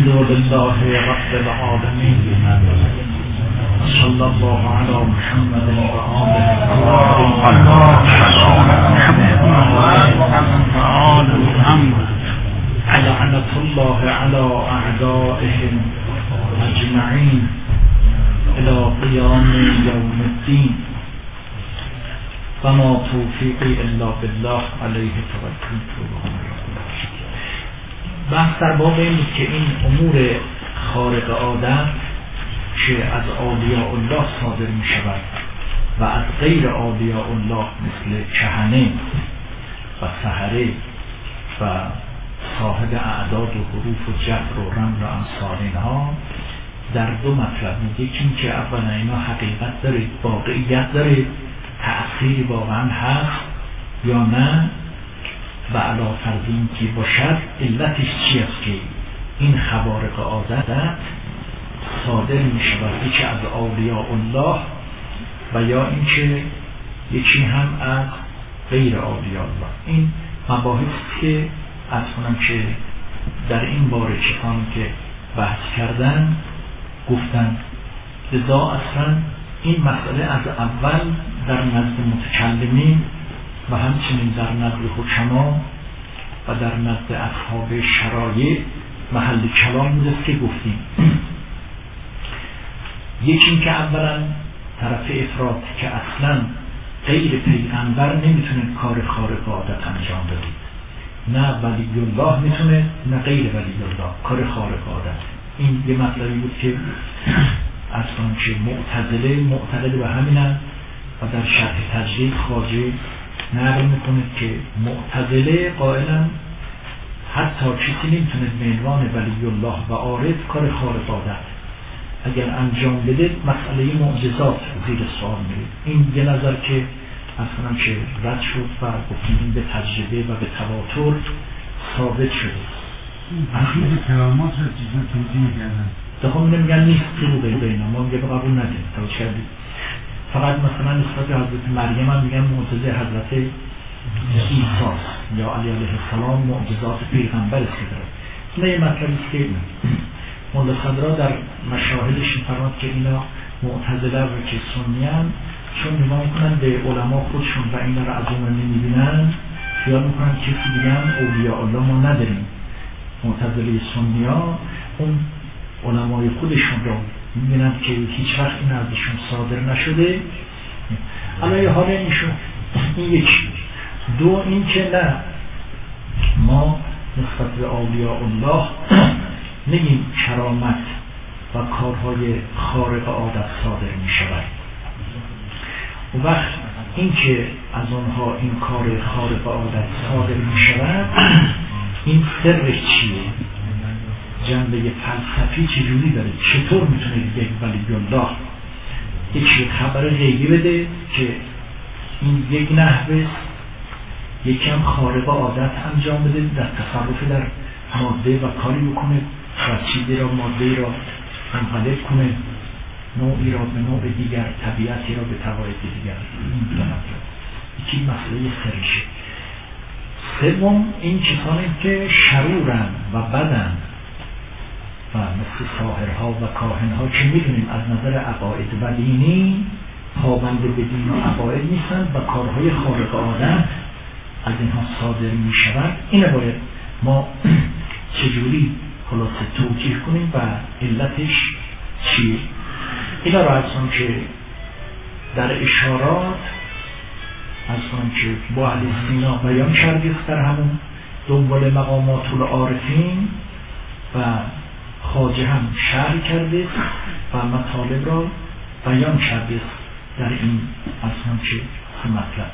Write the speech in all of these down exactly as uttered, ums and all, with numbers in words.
الحمد لله رب العالمين صلى الله على محمد وآله محمد لعنة الله على أعدائهم أجمعين إلى قيام يوم الدين وما توفيقي إلا بالله عليه توكلت بحث در باب این بود که این امور خارق عادت که از اولیاء الله صادر می شود و از غیر اولیاء الله مثل کهنه و سحره و صاحب اعداد و حروف و جبر و رمز و امثال اینها در دو مطلب بود. یکی این که اولا اینا حقیقت داره، واقعیت داره، تأثیری واقعا هست یا نه، و علا فرض این که باشد علتش چی است که این خوارق عادت صادر می شود، یکی از اولیاء الله و یا این که یکی هم از غیر اولیاء الله. این مباحث که از کنم که در این باره چکانی که بحث کردن گفتن لذا اصلا این مسئله از اول در نزد متکلمین و همچنین در نزد حکما و در نزد اصحاب شرایع محل کلام بوده که گفتیم. یکی این که اولا طرف افراد که اصلا غیر پیغمبر نمیتونه کار خارق عادت انجام بده، نه ولی الله میتونه نه غیر ولی الله کار خارق عادت. این یه مطلبی بود که اصلا که معتزله معتقد به همینن و در شرح تجرید خواجه نقل میکنه که معتزله قائلا حتی کسی نمیتونه به عنوان ولی الله و عارف کار خارق عادت اگر انجام بده مسئله معجزات زیر سوال میره. این یه نظر که اصلا که رد شد و گفتیم به تجربه و به تواتر ثابت شده. اخیل کرامات رو چیزا توضیح میگردن دخواه نمیگن نیست طروقه بینا، ما میگه به قبول ندیم توجه کردیم. فقط مثلا نسبت حضرت مریم هم میگن معجزه حضرت عیسی یا علی علیه السلام معجزات پیغمبر است که داره. نه یه مطلبی است که مولا صدرا در مشاهدش میفرماد که اینا معتزله و که سنیان چون نگاه میکنن به علما خودشون و اینا رو از اون نمیبینن خیال میکنن کسی دیگه اولیاء الله ما نداریم. معتزله سنیا اون علمای خودشون رو میبینن که هیچ وقت این ازشون صادر نشده. الان حال اینشون این یکی. دو این که نه ما نسبت به اولیاء الله نگیم کرامت و کارهای خارق عادت صادر می شود. و وقت این که از آنها این کار خارق عادت صادر می شود این سرش چیه؟ جنبه فلسفی چجوری داره؟ چطور میتونه یک ولی الله یک خبر غیبی بده که این یک نحوه یکی هم خارق عادت انجام بده در تصرف در ماده و کاری بکنه و چیزی را ماده را منقلب کنه، نوعی را به نوع دیگر، طبیعتی را به طبیعت دیگر. این دو مطلب یکی مسئله سرشه. سوم این کسانی که شرورن و بدن و مثل ساحرها و کاهنها که میدونیم از نظر عقاید و دینی پابند به دین و عقاید نیستن و کارهای خارق عادت از اینها صادر میشود. اینه باید ما چجوری خلاصه توجیه کنیم و علتش چیه. اینا را از اون که در اشارات از اون که با علی سینا بیان کردیم در همون دنبال مقامات العارفین و خواجه هم شرح کرده و مطالب را بیان کرده در این اصلا که مطلب.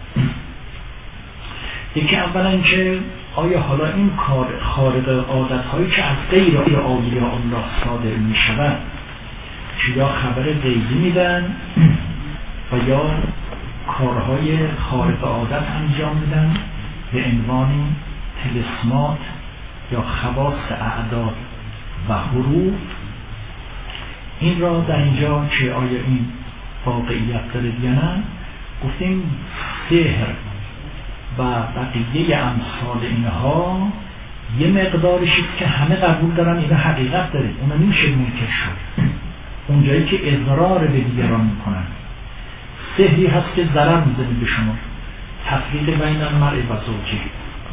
یکی اولا که آیا حالا این کار خارق عادت هایی که از غیر اولیاء الله صادر می شود که یا خبر غیبی میدن و یا کارهای خارق عادت انجام میدن به عنوان تلسمات یا خواص اعداد و حروف، این را در اینجا که آیا این واقعیت داره یا نه گفتیم سحر و بقیه امثال اینها یه مقدارشی که همه قبول دارن اینا حقیقت داره، اونا نمیشه منکر شد. اونجایی که اضرار به دیگران میکنن، سحری هست که ضرر میزنه به شما، تفریق بین المرء و زوجه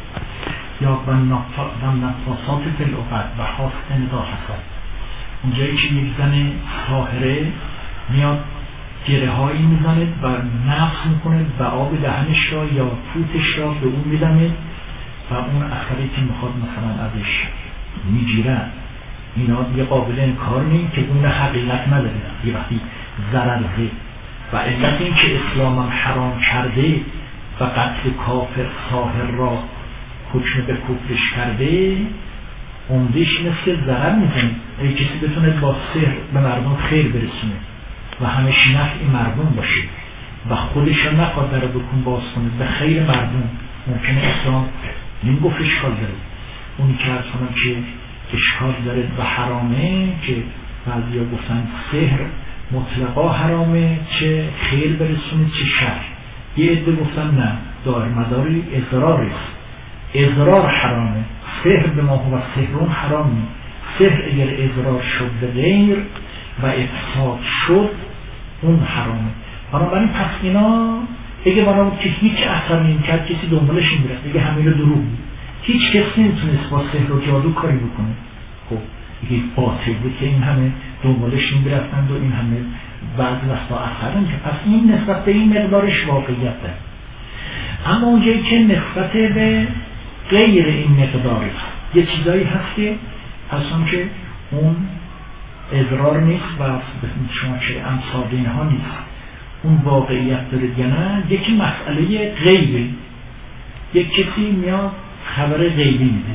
یا نفاسات فی العقد و خاصه ندا حسد، اونجایی که یک زن طاهره میاد گره هایی میزنه و نفس میکنه و آب دهنش را یا فوتش را به اون میدمه و اون اثری که میخواد مثلا ازش میگیره، اینا یه قابل انکار نیم که اون حقیقت نداره. یه وقتی ضرر ده و علت این که اسلام هم حرام کرده و قتل کافر ساحر را حکم به کفرش کرده، عمدش اینه که ضرر میزنه. اگه کسی بتونه با سحر به مردم خیر برسونه و همش نفع مردم باشه و خودش رو نخواد در بکن باز کنه به خیر مردم، ممکنه اسلام نمیگفت اشکال داره. اونی که ارز کنم که اشکال داره و حرامه که بعضی ها گفتن سحر مطلقا حرامه، چه خیر برسونه چه شر. یه عده گفتن نه، دار مداری اضراره، اضرار حرامه، سحر به ما هو سحرون حرامه. سحر اگر اضرار شد به غیر و افساد شد اون حرامه. بنابراین پس اینا اگه بنا بود که هیچ اثر نمی‌کرد کسی دنبالش نمی‌رفت، اگه همه رو دروغ بود، هیچ کسی نمیتونست با سحر و جادو کاری بکنه. خب اگه باطل بود که این همه دنبالش نمی‌رفتند و این همه بعضی وقتا اثر نمی‌کرد، پس این نسبت به این مقدارش واقعیت داره. اما اونجایی که نسبت به غیر این مقدارش یه چیزایی هست که اصلا که اون اضرار نیست و شما چه امثال اینها نیست، اون واقعیت داره یا نه. یکی مسئله غیبی، یک کسی میاد خبر غیبی میده،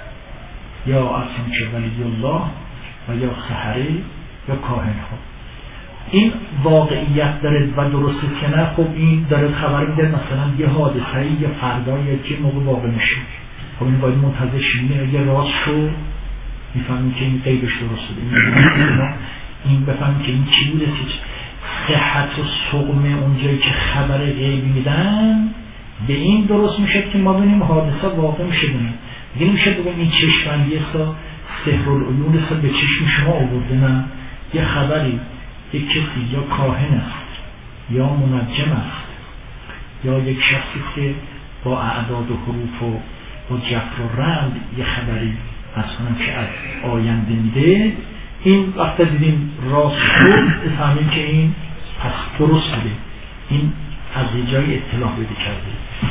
یا اصلا چه ولی الله و یا سحره یا کاهن ها، این واقعیت داره و درسته که نه. خب این داره خبر میده مثلا یه حادثه یا فردا یا چه موقع واقع میشه، خب این باید منتظر شیم یه راست شو میفهمیم که این غیبش درست شده، این بفهمیم که این چی بوده. صحت و سقم اونجایی که خبر غیبی میدن به این درست میشه که ما ببینیم حادثه واقع میشه. ببینیم دیگه نمیشه بگم این چشمندی است سحرالعیون است به چشم شما آورده، نه، یه خبری یک کسی یا کاهن است یا منجم است یا یک شخصی که با اعداد و حروف و با جفر و رند یه خبری اصلا که از آینده میده، این وقت دیدیم راست شد بفهمیم که این پس درست بوده، این از یه جای اطلاع بده کرده.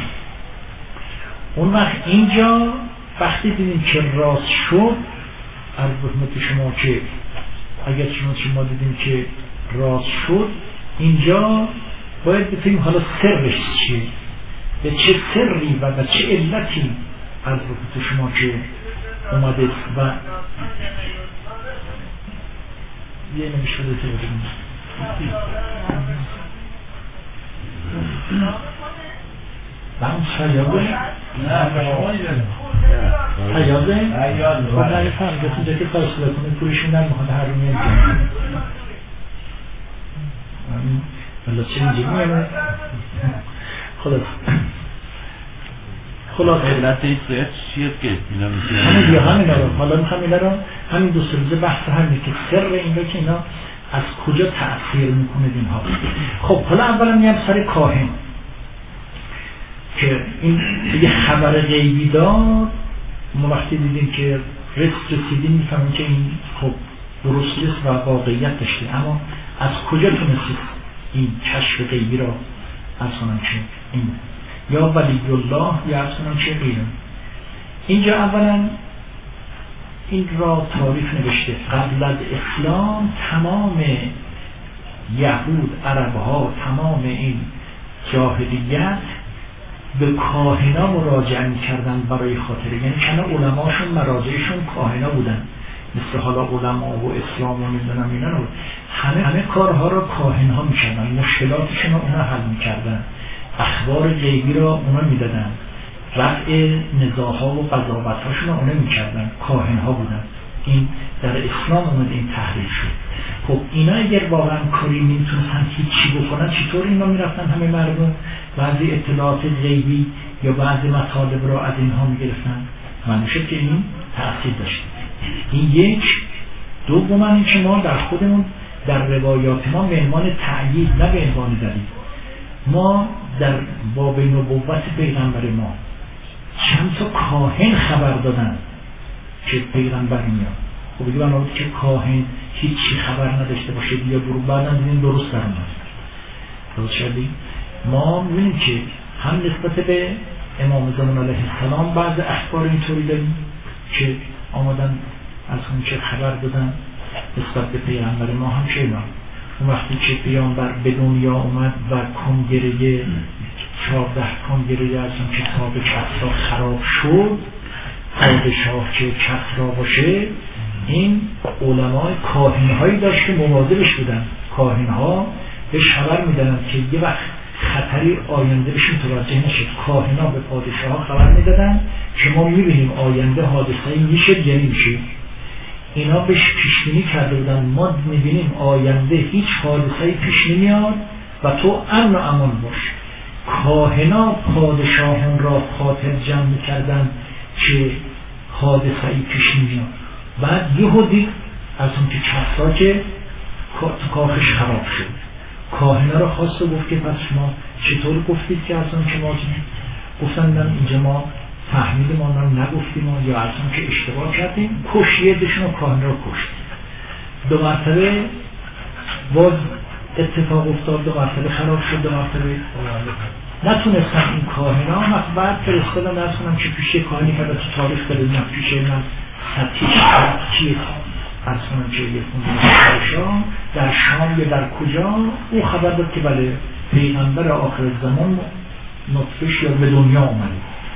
اون وقت اینجا وقتی دیدیم که راست شد، از حکمت شما که اگر شما شما دیدیم که راست شد، اینجا باید بفهمیم حالا سرش چیه، به چه سری و به چه علتی از حکمت شما که اومده و یه نمیشه بوده که بودیم و اون فریاده فریاده و نریفهم گفتیم که فاصله کنه پولشون نمیخواد هر رو میاد ولی چه اینجا میامه خلاص خلاص علت این سویت چیه که اینا میشه همین بیا همین رو حالا میخوام اینا رو همین دو سروزه بحث همین که سر این رو که اینا از کجا تأثیر میکنه اینها. خب حالا اولا میام سر کاهن که این یه خبر غیبی داد، ما وقتی دیدیم که رسک رسیدیم میفهمیم که این خب درست است و واقعیت داشته، اما از کجا تونستید این کشف غیبی را از کنم که این یا ولی الله یا از کنم چه غیره. اینجا اولا این را تاریخ نوشته قبل از اسلام تمام یهود عربها تمام این جاهلیت به کاهنا مراجعه می‌کردن برای خاطر، یعنی چند علماشون مراجعشون کاهنا بودن، مثل حالا علما و اسلام و میدونم اینا رو همه همه کارها را کاهنها می‌کردن، مشکلاتشون رو اونا حل می‌کردن، اخبار غیبی را اونا میدادن، رفع نزاعها و قضاوت‌هاشون رو اونا می‌کردن، کاهنها بودن. این در اسلام اومد این تحریف شد. خب اینا اگر واقعا کاری نمیتونستن هیچی بکنن، چطور اینا میرفتن همه مردم بعضی اطلاعات غیبی یا بعضی مطالب را از اینها میگرفتن؟ معنی شد که این تأثیر داشت. این یک. دوما این که ما در خودمون در روایات ما به عنوان تأیید نه به عنوان دلیل، ما در باب نبوت پیغمبر ما چند تا کاهن خبر دادن که پیغمبر میاد. خب بگی بنابراین که کاهن هیچی خبر نداشته باشه یا برو بعدا دیدیم درست در اومد. درست شدیم. ما می‌بینیم که هم نسبت به امام زمان علیه السلام بعض اخبار اینطوری داریم که آمدن از اون که خبر دادن نسبت به پیغمبر ما هم چه اینا. اون وقتی که پیامبر به دنیا اومد و کنگره چهارده کنگره از اون کتاب کسرا خراب شد، پادشاه که کسرا باشه، این علمای کاهن‌هایی داشت که مواظبش بودن. کاهن‌ها بهش خبر میدادن که یه وقت خطری آینده بهش متوجه نشد. کاهن‌ها به پادشاه خبر میدادن که ما میبینیم آینده حادثه‌ای میشه یا نمیشه. اینا بهش پیشبینی کرده بودن ما میبینیم آینده هیچ حادثه‌ای پیش نمیاد و تو امن و امان باش. کاهنا پادشاهان را خاطر جمع میکردن که حادثه‌ای پیش نمیاد. بعد یهو دید از اون که کسرا که تو کاخش خراب شد، کاهنا را خواست و گفت که پس شما چطور گفتید که از اون که ما گفتن من اینجا ما فهمیدیم ما رو نگفتیم یا از اون که اشتباه کردیم، کشیه دشون و کاهن را کشت. دو مرتبه باز اتفاق افتاد، دو مرتبه خراب شد، دو مرتبه نتونستم این کاهنا هم بعد فرستادم درست کنم که پیش کاهنی که تو تاریخ بردیم پیش من سطحی چیه از کنم که یه خونده در شام یا در کجا او خبر داد که بله پیغمبر آخر زمان نطفش یا به دنیا آمده،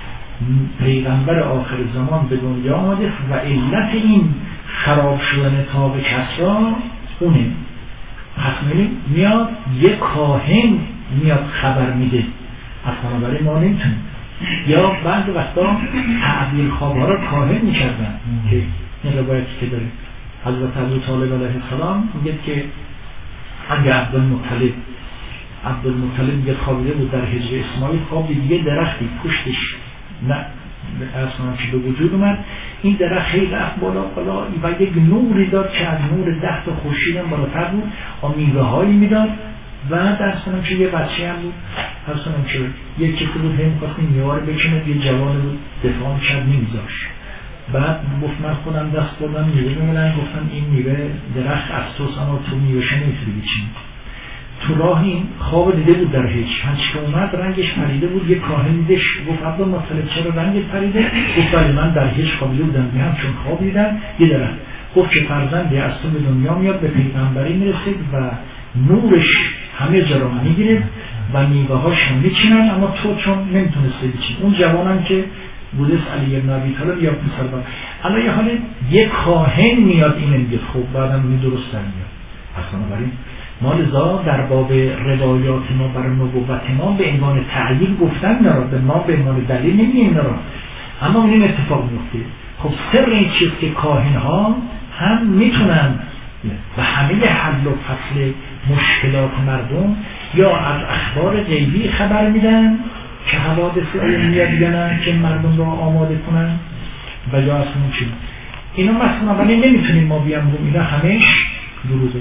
پیغمبر آخر زمان به دنیا آمده و علت این خراب شدن تاب کسرا اونه. پس میاد یک کاهن میاد خبر میده، اصلا برای ما نمیتونیم. یا بعد وقتا تعبیر خوابها را کاهن میکردن که این روایتی که داریم حضرت ابو طالب علیه السلام میگه که اگه عبدالمطلب عبدالمطلب میگه خوابیده بود در حجر اسماعیل، خواب دیگه درختی پشتش نه اصلا که به وجود اومد، این درخت خیلی رفت بالا بالا و یک نوری داد که از نور ده تا خورشید هم بالاتر بود و میوه هایی میداد و در اصلا که یه بچه هم بود اصلا که یک کسی بود هم خواست این میوه رو بکنه، یه جوان بود دفاع میکرد نمیذاشت. بعد گفت من خودم دست بردم میوه بمونن، گفتم این میوه درخت از توست اما تو میوهش نمیتونی بچین. تو راه این خواب دیده بود در هیچ هنچ که اومد رنگش پریده بود، یک کاهن دیدش گفت عبدالمطلب چرا رنگت پریده؟ گفت ولی من در هیچ خوابیده بودم هم چون خواب دیدم یه درخت. گفت که فرزندی از تو به دنیا میاد به پیغمبری میرسید و نورش همه جا را میگیره و میوه هاش هم میچینن اما تو چون نمیتونسته بچین. اون جوانم که بودست علی ابن ابی طالب یا پسر با الان یه حاله یک کاهن میاد این میگه خوب بعدم می درست در میاد. اصلا برای ما لذا در باب روایات ما برای نبوت ما به عنوان تعیین گفتن نرا، به ما به عنوان دلیل نمیگیم نرا، اما این اتفاق میفته. خب سر این چیز که کاهن ها هم میتونن و همه حل و فصل مشکلات مردم یا از اخبار غیبی خبر میدن که حوادث میاد بیانن که مردم رو آماده کنن و یا اصلا چی اینا مثلا ولی نمیتونیم ما بیام رو اینا همش دروغه.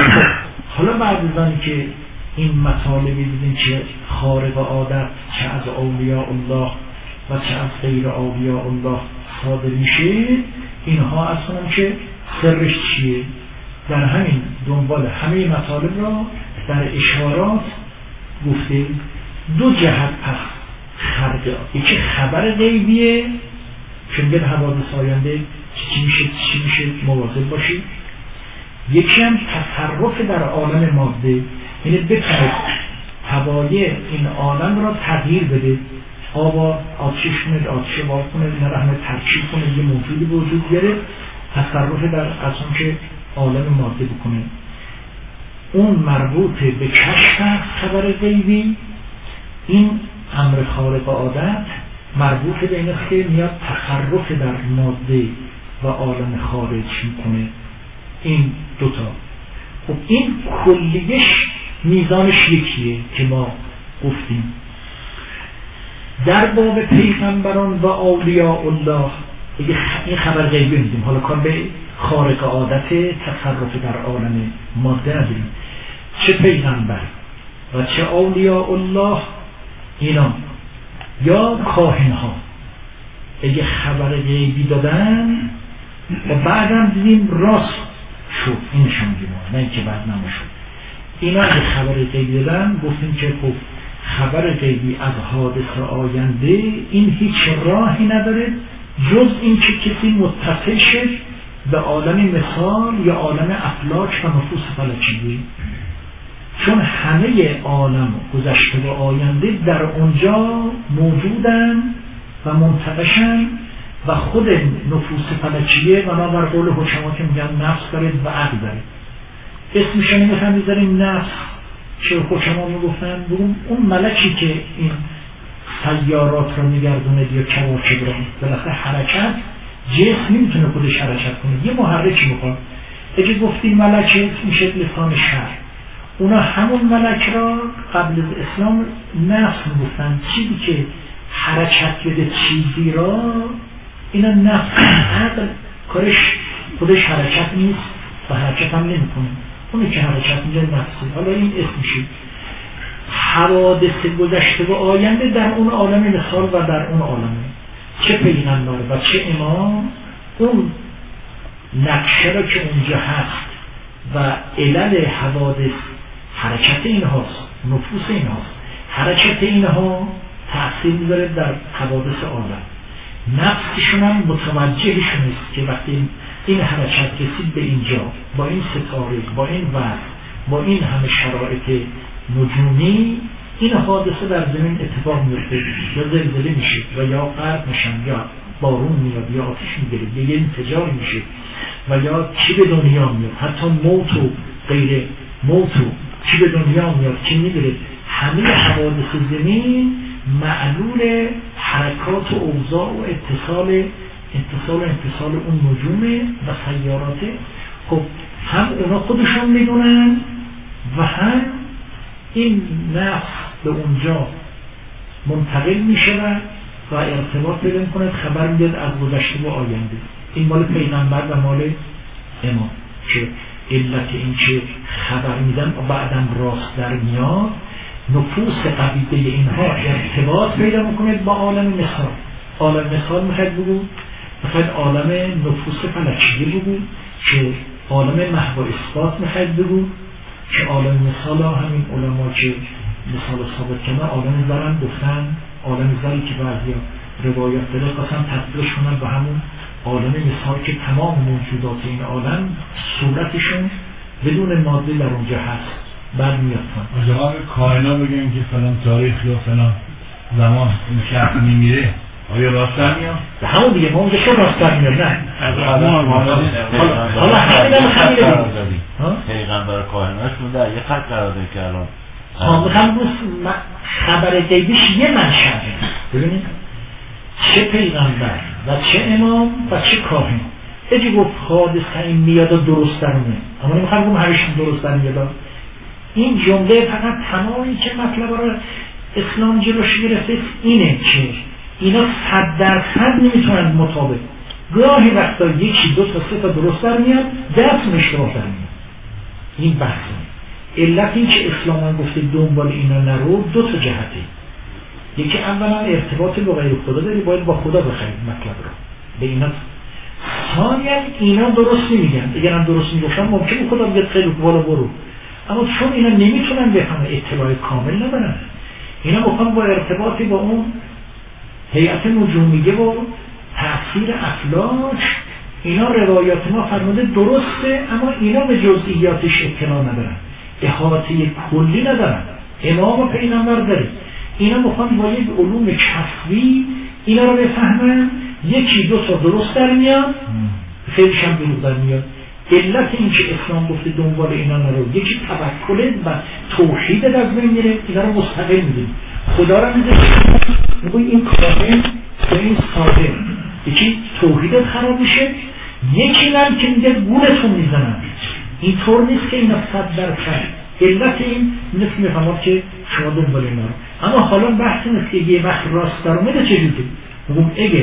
حالا بعد از آنی که این مطالبی دیدیم که خارق عادت چه از اولیاء الله و چه از غیر اولیاء الله صادر میشه، اینها اصلا که سرش چیه؟ در همین دنبال همه مطالب را در اشارات گفته دو جهت پس خرقه، یکی خبر غیبیه که میگه حوادث آینده چی میشه چی میشه مواظب باشید، یکی هم تصرف در عالم ماده، یعنی بتونه توایع این عالم را تغییر بده، آبا آتشش کنه آتش باب کنه اینا را همه ترکیب کنه یه موجودی به وجود بیاره، تصرف در اصلا که عالم ماده بکنه. اون مربوط به کشف خبر غیبی، این امر خارق عادت مربوط به این است که میاد تصرف در ماده و عالم خارج میکنه. این دوتا خب این کلیش میزانش یکیه که ما گفتیم. در باب پیغمبران و اولیاء الله اگه این خبر غیبی میدیم، حالا کار به خارق عادت تصرف در عالم ماده نداریم، چه پیغمبر و چه اولیاء الله اینا یا کاهن ها اگه خبر غیبی دادن و بعدم دیدیم راست شد، این نشون میدیم، نه اینکه بعد نماشد. اینا اگه خبر غیبی دادن گفتیم که خب خبر غیبی از حادثه آینده این هیچ راهی نداره جز این که کسی متصل شد به عالم مثال یا عالم افلاک و نفوس فلکیه، چون همه عالم گذشته و آینده در اونجا موجودن و منتقشن و خود نفوس فلکیه و ما بر قول حکما که میگن نفس داره و عقل داره. اسمش نمیخوام بذاریم نفس، چه حکما میگفتن بگم اون ملکی که این سیارات رو میگردونه یا کواکب رو، بالاخره حرکت جسم نمیتونه خودش حرکت کنه، یه محرکی میخواد. اگه گفتیم ملک میشه لسان شرع، اونا همون ملک را قبل از اسلام نفس میگفتن، چیزی که حرکت بده چیزی را اینا نفس. عقل کارش خودش حرکت نیست و حرکت هم نمیکنه، اونی که حرکت میده نفسه. حالا این اسم میشه حوادث گذشته و آینده در اون عالم مثال و در اون عالم چه پیغمبر و چه امام اون نقشه را که اونجا هست و علل حوادث حرکت اینهاست، نفوس اینهاست، حرکت اینها تأثیر میذاره در حوادث عالم. نفسشون هم متوجهشون است که وقتی این حرکت رسید به اینجا با این ستاره، با این وضع، با این همه شرایط نجومی، این حادثه در زمین اتفاق میفته، یا زلزله میشه و یا غرق میشن یا بارون میاد یا آتش میگیره یا یه انفجار میشه و یا چی به دنیا میاد، حتی موت و غیر موت و چی به دنیا میاد چی میگیره. همه حوادث زمین معلول حرکات و اوضاع و اتصال اتصال و انتصال اون نجوم و سیاراته. خب هم اونا خودشون میدونن و هم این نفس به اونجا منتقل میشه و ارتباط پیدا میکنه، خبر میده از گذشته و آینده. این مال پیغمبر و مال امام که علت این که خبر میدن و بعدم راست در میاد، نفوس قبیله اینها ارتباط پیدا میکنه با عالم مثال. عالم مثال میخواد بگو میخواد عالم نفوس فلکیه بگو که عالم محو اثبات میخواد بگو که عالم مثال ها همین علما که مثال ثابت کنه عالم زرن گفتن، عالم زری که بعضی روایات داره قسم تبدیلش کنن به همون عالم مثال که تمام موجودات این عالم صورتشون بدون ماده در اونجا هست. بعد میاد جواب کائنا بگیم که فلان تاریخ یا فلان زمان این شخص میمیره، آیا راست در میاد؟ به همون دیگه ما اونجا چون راست در میاد نه حالا همین هم خمیره پیغمبر کائناش بوده یه خط قرار ده که الان هم خبر غیبیش یه منشأ. ببینید چه پیغمبر و چه امام و چه کاهن اگه گفت حادثه این میاد درست در میاد، اما نمیخوام بگم همیشه درست در میاد. این جمله فقط تمامی که مطلب رو اسلام جلوش گرفته اینه که اینا صد درصد نمیتونن مطابق، گاهی وقتا یکی دو تا سه تا درست در میاد، دست اشتباه در میاد. این بحثه. علت این که اسلام هم گفته دنبال اینا نرو دو تا جهته. یکی اولا ارتباط با غیر خدا داری، باید با خدا بخرید مطلب رو به اینا. ثانیا اینا درست نمیگن، اگر هم درست میگفتن ممکنه خدا بگه خیلی بالا برو، اما چون اینا نمیتونن بفهمن اطلاع کامل ندارن، اینا میخوان با ارتباطی با اون هیئت نجومیه و تأثیر افلاک، اینا روایات ما فرموده درسته اما اینا به جزئیاتش اطلاع ندارن، احاطه کلی ندارن. امام و پیغمبر داره، اینا میخوان با یک علوم کسبی اینا رو بفهمن، یکی دو تا درست در میاد خیلیش هم دروغ در میاد. علت این که اسلام گفته دنبال اینا نرو، یکی توکل و توحید در بین میره، اینا رو مستقل میدیم، خدا رو میده میگه این کامل و این ساده، یکی توحیدت خراب میشه، یکی هم که میگه گولتون میزنن. این طور نیست که اینا صد درصد. علت این نیست میفهمم که شما دنبال اینا رو. اما حالا بحث نیست که یه وقت راست در اومده چجوری؟ میگم اگه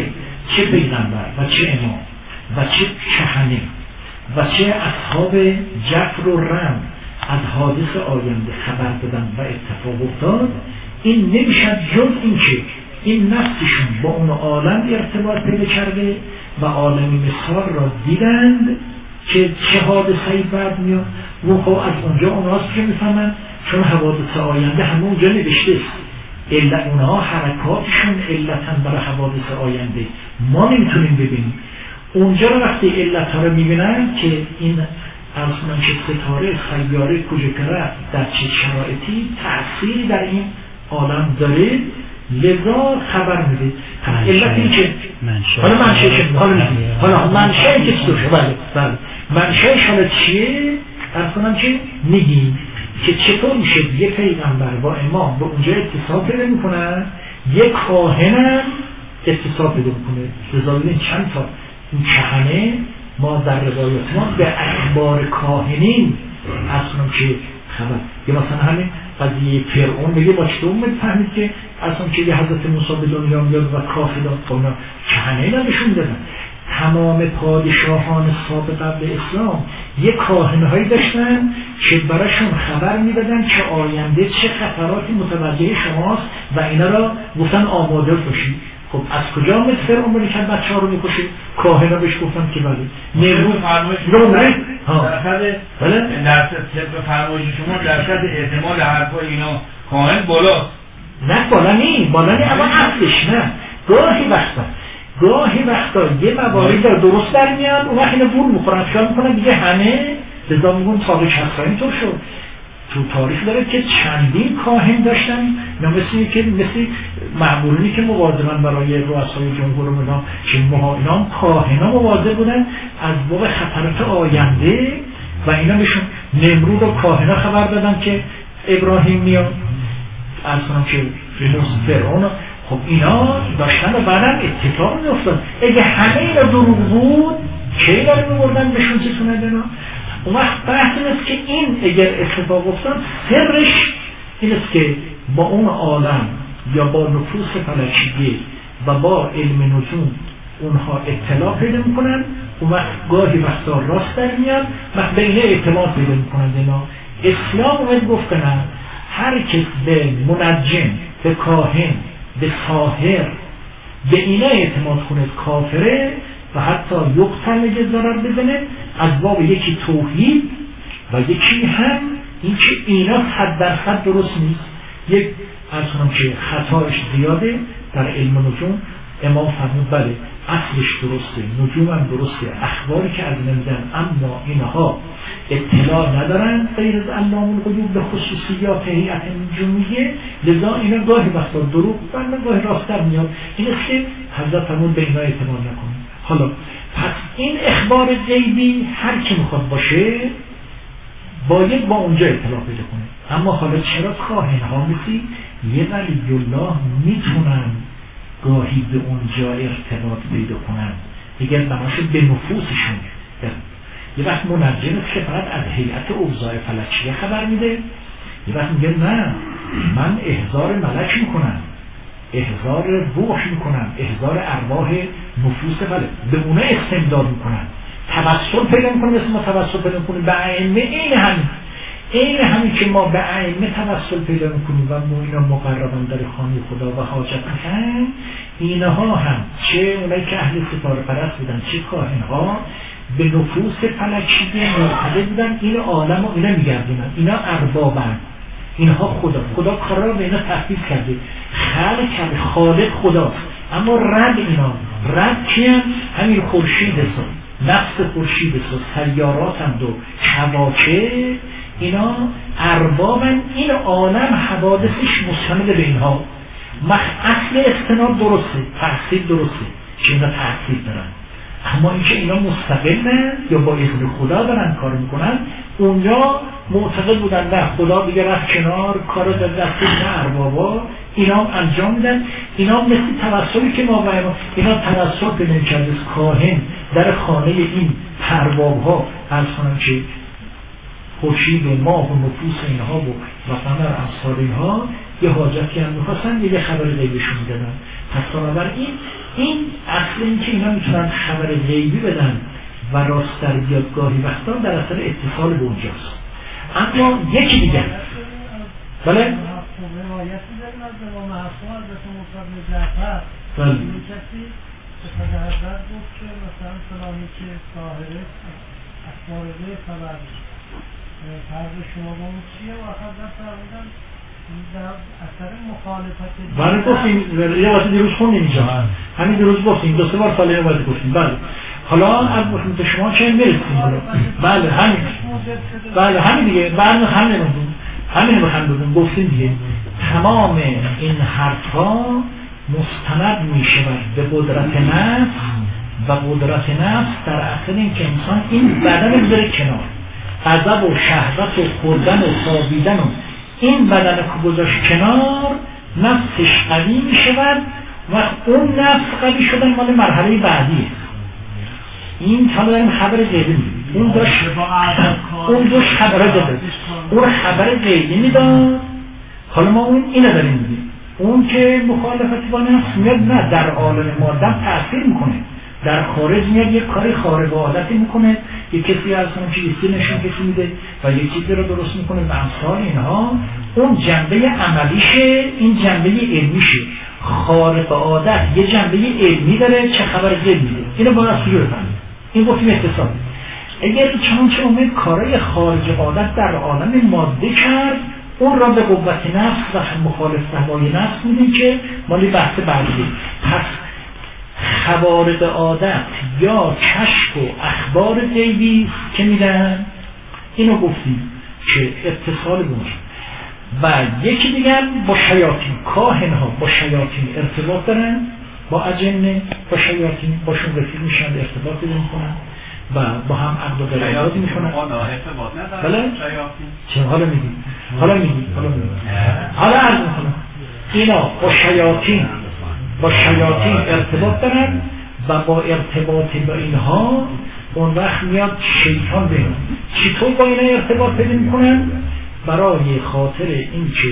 چه پیغمبر و چه امام و چه کهنه و چه اصحاب جفر و رم از حادث آینده خبر دادن و اتفاق افتاد، این نمیشد جز این که این نفسشون با اون عالم ارتباط پیدا کرده و عالمی مثال را دیدند که چه حادثه‌ای بعد میاد. و خب از اونجا اونهاست که میفهمن، چون حوادث آینده همه اونجا نوشته است، علت اونها حرکاتشون علتن برای حوادث آینده، ما نمیتونیم ببینیم. اونجا رو وقتی علت ها رو میبینن که این ارسنان که ستاره سیاره کجا که رفت در چه شرایطی تأثیری در این عالم داره، لذا خبر میده. علت این که حالا منشه شد حالا حالا منشه این که سوشه بله بله منشه حالا چیه؟ ارسنان که میگیم که چطور میشه یه پیغمبر با امام به اونجا اتصال پیدا میکنن، یک کاهنم اتصال پیدا میکنه. لذا ببین چند تا این کهنه ما در روایات ما به اخبار کاهنین اصلا که خبر، یا مثلا همین قضیه فرعون میگه با چطور میفهمید که اصلا که یه حضرت موسی به دنیا میاد و کافی داد با اونا کهنه نشون دادن. تمام پادشاهان سابق قبل اسلام یه کاهنهایی داشتن که براشون خبر میدادن که آینده چه خطراتی متوجه شماست و اینا را گفتن آماده باشید. خب از کجا مثل فرعون بودی که بچه ها رو میکشه؟ کاهنها بهش گفتن که بله نمرود فرمایش نمره درصد درصد طبق فرمایش شما درصد احتمال حرفای اینا کاهن بالاست. نه بالا نی بالا نی اما اصلش نه. گاهی وقتا گاهی وقتا یه مواردی در درست در میاد اون وقت اینو بول میخورن خیال میکنن دیگه همه لذا میگون تاریخ هستا اینطور شد. تو تاریخ داره که چندین کاهن داشتن، نه مثل که مثل معمولینی که مواظبن برای رؤسای جمهور و اینا که مها اینا کاهنا مواظب بودن از باب خطرات آینده و اینا بهشون نمرود و کاهنا خبر دادن که ابراهیم میاد از کنم که فرعون. خب اینا داشتن و بعدم اتفاق میافتاد. اگه همه اینا دروغ بود کی داره میبردن بهشون چیزونه دینا؟ اون وقت بحث این است که این اگر اتفاق افتاد سرش این است که با اون عالم یا با نفوس فلکیه و با علم نجوم اونها اطلاع پیدا میکنن. اون وقت گاهی وقتا راست در میاد وقت به اینه اعتماد پیدا میکنن. اینا اسلام اومد گفت نه هر کس به منجم، به کاهن، به ساحر به اینا اعتماد کنه کافره و حتی یقتل نگه ضرر بزنه. از باب یکی توحید و یکی هم این که اینا صد درصد درست نیست. یک از کنم که خطایش زیاده در علم نجوم. امام فرمود بله اصلش درسته، نجوم هم درسته، اخباری که از نمیدن، اما اینها اطلاع ندارن غیر از علام الغیوب به خصوصیات هیئت نجومیه. لذا اینا گاهی وقتا دروغ و گاهی راستر میاد. این است که حضرت فرمود به اینا اعتماد نکنید. حالا پس این اخبار غیبی هر کی میخواد باشه باید با اونجا اطلاع پیدا کنه. اما حالا چرا کاهن ها مثل یه ولی الله میتونن گاهی به اونجا ارتباط پیدا کنن؟ دیگر بناشون به نفوسشون یه وقت منجم که فقط از هیئت اوضاع فلکیه خبر میده، یه وقت میگه نه من احضار ملک میکنم، احضار روح میکنم، احضار ارواح نفوس بله به اونه استمداد میکنم، توسل پیدا میکنم. مثل ما توسل پیدا میکنیم به ائمه، این همین این همین که ما به ائمه توسل پیدا میکنیم و ما اینا مقربان در خانه خدا و حاجت میکنن. اینها هم چه اونایی که اهل ستاره پرست بودن چه کاهنها به نفوس فلکیه معتقد بودن این عالم رو اینا میگردونن، اینا اربابن، اینها خدا خدا کارا رو به اینا تحفیظ کرده، خلق کرده، خالق خداست. اما رد اینا رد کیان؟ همین خورشید است، نفس خورشید است، سیارات هم دو کواکب، اینا اربابن. این عالم حوادثش مستند به اینها. مخ اصل استناد درسته، تحصیل درسته که اینا تحصیل دارن، اما اینکه اینا مستقلن یا با اذن خدا دارن کار میکنن، اونجا معتقد بودن نه خدا دیگه رفت کنار، کارو در دست نه اربابا، اینا هم انجام میدن. اینا مثل توسلی که ما باید اینا توسل به نمیکرد کاهن در خانه این ارباب ها از خانم که خورشید و ماه و نفوس اینها و و قمر امثال اینها یه حاجتی هم میخواستن یه خبر غیبشون میدادن. پس بنابراین این اصل این که اینا میتونن خبر غیبی بدن و راست در بیاد گاهی وقتا در اثر اتصال به اونجاست. اما یکی دیگه بله روایتی داریم از امام حسن حضرت موسی بن جعفر بله کسی به خدا حضرت گفت که مثلا فلانی که ساحره اخبار غیب خبر فرض شما با اون چیه و حضرت فرمودن در اثر مخالفت بله گفتیم یه وقتی دیروز خوندیم اینجا همین دیروز گفتیم دو سه بار ساله یه وقتی گفتیم بله حالا از به شما چه میرسیم حالا بله همین بله همین دیگه بله همین همین بخند بودیم گفتیم دیگه تمام این حرفها مستند می شود به قدرت نفس و قدرت نفس در اصل این که انسان این بدن بذاره کنار غضب و شهوت و خوردن و خوابیدن و این بدن که گذاشت کنار نفسش قوی می شود و اون نفس قوی شدن مال مرحله بعدیه. این تا داریم خبر غیبی میدیم اون داشت اون داشت خبره داده اون خبر غیبی میداد. حالا ما اون اینو داریم میدیم اون که مخالفتی با نفس میاد نه در عالم مادم تأثیر میکنه در خارج میاد یک کاری خارق عادتی میکنه یک کسی از اون چیزی نشون کسی میده و یک چیزی رو درست میکنه و امثال اینها اون جنبه عملیشه این جنبه علمیشه. خارق عادت یه جنبه علمی داره چه خبر غیبی میده اینو باید اصلی بفهمید. این گفتیم اتصال اگر چنانچه اومد کارای خارج عادت در عالم ماده کرد اون را به قوت نفس و مخالف هوای نفس میدیم که مالی بحث بعدی. پس خوارق عادت یا کشف و اخبار غیبی که میدن اینو گفتیم که اتصال بونش. و یکی دیگر با شیاطین کاهن ها با شیاطین ارتباط دارن با اجنه با شیاطین باشون رفیق میشن ارتباط پیدا میکنن و با هم عقد و قراردادی میکنن. بله چه حالا میگی حالا میگی حالا میگی حالا عرض میکنم اینا با شیاطین با شیاطین ارتباط دارن و با ارتباط با اینها اون وقت میاد شیطان بهن. چطور با اینا ارتباط پیدا میکنن؟ برای خاطر این که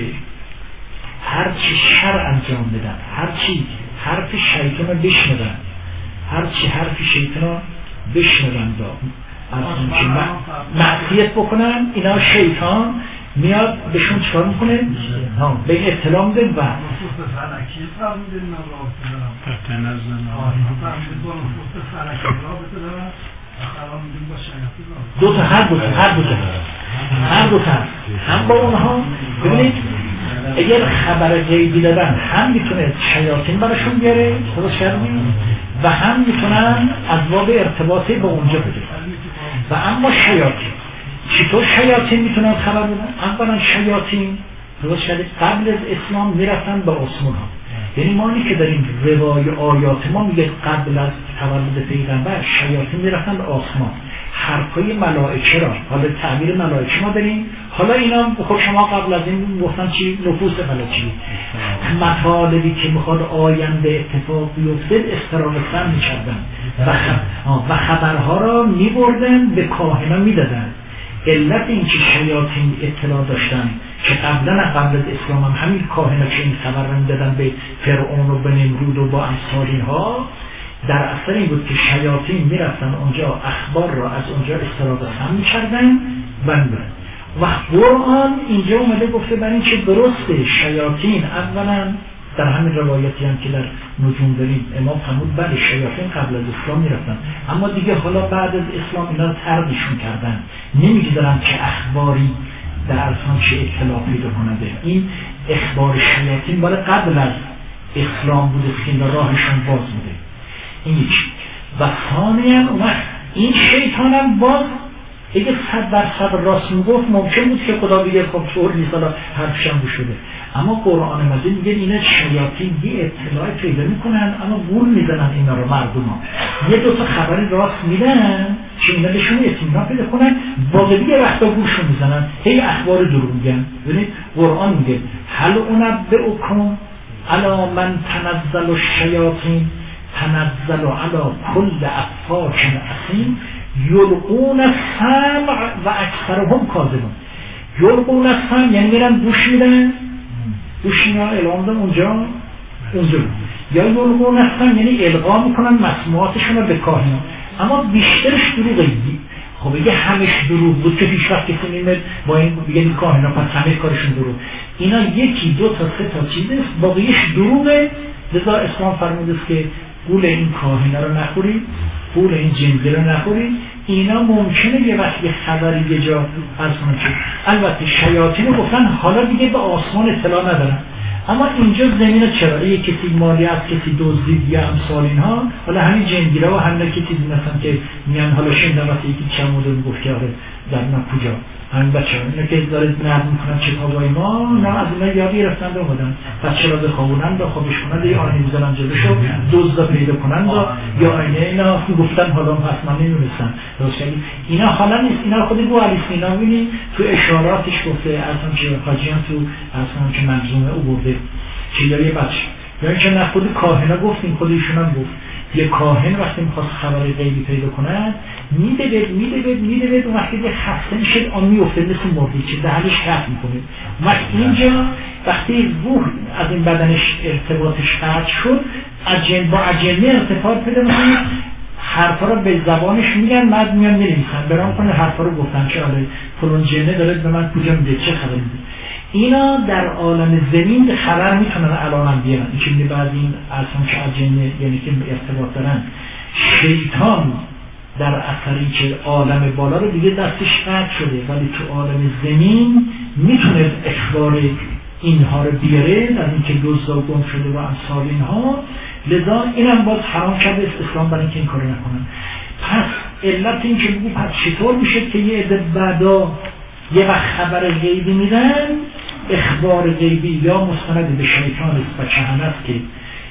هرچی شر انجام بدن هرچی حرف شیطان رو بشنون هرچی حرف شیطان رو بشنون دا از اون که معصیت بکنن اینا شیطان میاد بهشون چکار میکنه؟ به این اطلاع میده و دو تا هر دو تا هر دو تا هر دو تا هم با اونها ببینید اگر خبر غیبی دادن هم میتونه شیاطین براشون بیاره درست کردیم و هم میتونن اسباب ارتباطی با اونجا بده. و اما شیاطین چطور شیاطین میتونن خبر بدن؟ اولا شیاطین درست کردیم قبل از اسلام میرفتن به آسمان ها. یعنی ما اینی که داریم روای آیات ما میگه قبل از تولد پیغمبر شیاطین میرفتن به آسمان حرفای ملائکه را حالا تعبیر ملائکه ما داریم. حالا اینا خب شما قبل از این گفتن چی نفوس ملائکه مطالبی که میخواد آینده اتفاق بیفته استرابستن میکردن و, خب... و خبرها را میبردن به کاهنا میدادن. علت این که شیاطین اطلاع داشتن که قبلا قبل از اسلام هم همین کاهنا که این خبر را میدادن به فرعون و به نمرود و با امثال ها در اثر این بود که شیاطین میرفتن اونجا اخبار را از اونجا استرابستن میکردن و میبردن. و قرآن اینجا اومده گفته برای این که درسته شیاطین اولا در همین روایتی هم که در نجوم داریم امام فرمود بله شیاطین قبل از اسلام میرفتن اما دیگه حالا بعد از اسلام اینا تربیشون کردن نمیگه دارن که اخباری در اصلا چه اطلاع پیدا کننده. این اخبار شیاطین باید قبل از اسلام بوده که این راهشون باز بوده. این یکی. و ثانیاً این شیطان هم باز اگه صد درصد راست میگفت ممکن بود که خدا بگه خب طور نیست حالا حرفشم بشده. اما قرآن مجید میگه اینا شیاطین یه اطلاعی پیدا میکنن اما گول میزنن اینا رو مردم ها یه دوتا خبری راست میدن که اینا بهشون اطمینان پیدا کنن باقی دیگه وقتا گولشون میزنن هی اخبار دروغ میگن. ببینید قرآن میگه هل انبئکم علی من تنزل الشیاطین تنزل علی کل افاک اثیم یلقون السمع و اکثرهم کاذبون. یلقون السمع یعنی میرن گوش میدن، گوش اینا اعلام دادن اونجا اونجا یا یلقون السمع یعنی القا میکنن مسموعاتشون رو به کاهنان، اما بیشترش دروغه. خب اگه همش دروغ بود که پیش وقت کسی میمد با این بگه کاهنان پس همه کارشون دروغ. اینا یکی دو تا سه تا چیز است باقیش دروغه. لذا اسلام فرموده است که پول این کاهنا رو نخورید، پول این جنگی رو نخورید. اینا ممکنه یه وقت یه خبری یه جا از کنه. البته شیاطین رو گفتن حالا دیگه به آسمان اطلاع ندارن، اما اینجا زمین چرا یه کسی مالی از کسی دزدید یا امثال اینها، حالا همین جنگیرا و همین که چیزی مثلا که میان حالا شنیدم وقتی یکی چند مدل گفت که آره در نه کجا همین بچه‌ها اینا که داره نقد میکنن کتابای ما، نه از اینا یاد گرفتن و اومدن بچه‌ها رو بخوابونن و خوابش کنن یه آینه میذارن جلوشو دزد پیدا کنن و یا آینه اینا گفتن حالا حتما نمی‌دونستن درست. اینا حالا نیست، اینا خود ابو علی سینا ببینید تو اشاراتش گفته اصلا که حاجیان تو اصلا که منظومه او برده که یه بچه یا اینکه نه خود کاهنا گفتیم خودشون هم گفت یه کاهن وقتی میخواست خبر غیبی پیدا کنن میدوید میدوید میدوید و وقتی که خسته میشد آن میفته مثل مردی که دهنش قطع میکنه. وقتی اینجا وقتی روح از این بدنش ارتباطش قطع شد اجن با اجنه ارتباط پیدا میکنه، حرفا رو به زبانش میگن بعد میان مینویسن برام کنه حرفا رو گفتن که آره فلان جنه داره به من کجا میده چه خبر میده. اینا در عالم زمین خبر میتونن الان بیارن که می بعد این اصلا که اجنه یعنی که ارتباط دارن. شیطان در اثری که عالم بالا رو دیگه دستش قطع شده ولی تو عالم زمین میتونه اخبار اینها رو بیاره در اینکه دزد و گم شده و امثال اینها. لذا اینم باز حرام کرده اسلام برای اینکه این کارو نکنن. پس علت این که بگو پس چطور میشه که یه عده بعدا یه وقت خبر غیبی میدن، اخبار غیبی یا مستند به شیطان است و کهنه است که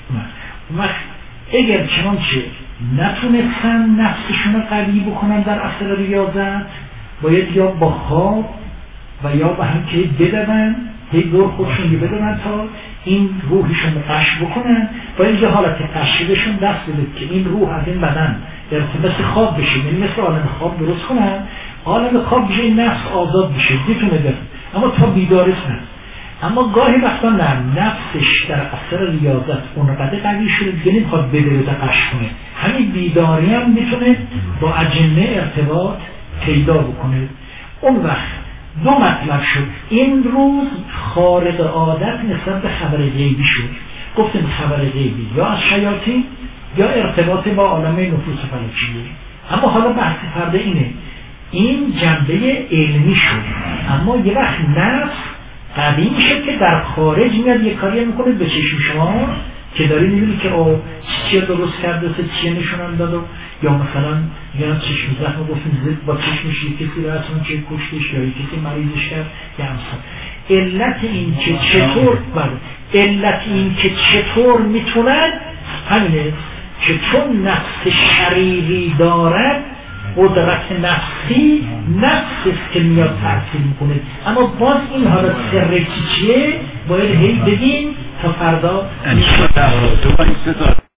وقت اگر چنانچه نتونستن نفسشون رو قوی بکنن در اثر ریاضت باید یا با خواب و یا با هم که بدون هی دور خودشون یه بدون تا این روحشون رو قش بکنن و اینجا حالت قشیدشون دست بده که این روح از این بدن ارتباط خواب بشه، یعنی مثل عالم خواب درست کنن، عالم خواب بشه این نفس آزاد بشه بتونه بره، اما تا بیدارست نه. اما گاهی وقتا نه نفسش در اثر ریاضت اونقدر قوی شده دیگه نمیخواد بده تا قش کنه، همین بیداری هم میتونه با اجنه ارتباط پیدا بکنه. اون وقت دو مطلب شد. این روز خارق عادت نسبت به خبر غیبی شد. گفتیم خبر غیبی یا از شیاطین یا ارتباط با عالم نفوس فلکیه. اما حالا بحث فرده اینه این جنبه علمی شد، اما یه وقت نفس قوی میشه که در خارج میاد یه کاری میکنه به چشم شما که داری میبینی که او چیه درست کرده چیه نشونم داد و یا مثلا یا چشم زخم گفتیم زد با چشمش یه کسی رو اصلا که کشتش یا یه کسی مریضش کرد یا همسان. علت این که چطور بله علت این که چطور میتونن همینه که چون نفس شریری دارد قدرت نفسی نفس که میاد تأثیر میکنه، اما باز این حالا سر چیه باید هی بدین تا فردا